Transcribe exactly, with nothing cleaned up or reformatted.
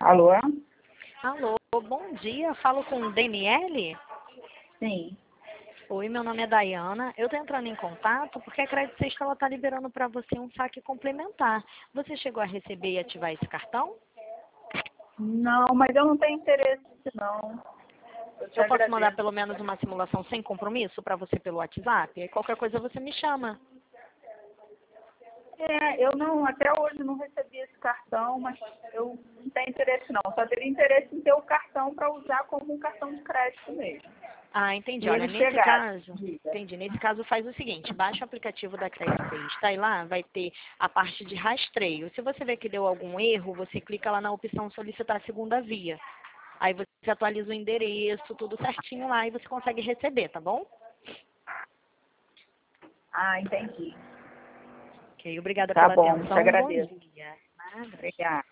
Alô? Alô, bom dia. Falo com Daniele? Sim. Oi, meu nome é Dayana. Eu tô entrando em contato porque a Crédito Sexta ela tá liberando para você um saque complementar. Você chegou a receber e ativar esse cartão? Não, mas eu não tenho interesse, não. Eu te Eu posso agradeço. mandar pelo menos uma simulação sem compromisso para você pelo WhatsApp? E qualquer coisa você me chama. É, eu não, até hoje não recebi esse cartão, mas eu não tenho interesse, não. Só teria interesse em ter o cartão para usar como um cartão de crédito mesmo. Ah, entendi. E Olha, ele nesse chegar. caso, entendi. Nesse caso faz o seguinte, baixa o aplicativo da Crédito Sexta e lá vai ter a parte de rastreio. Se você vê que deu algum erro, você clica lá na opção solicitar a segunda via. Aí você atualiza o endereço, tudo certinho lá e você consegue receber, tá bom? Ah, entendi. Ok, obrigada Tá pela bom, te atenção. Bom agradeço. dia. Nada. Obrigada.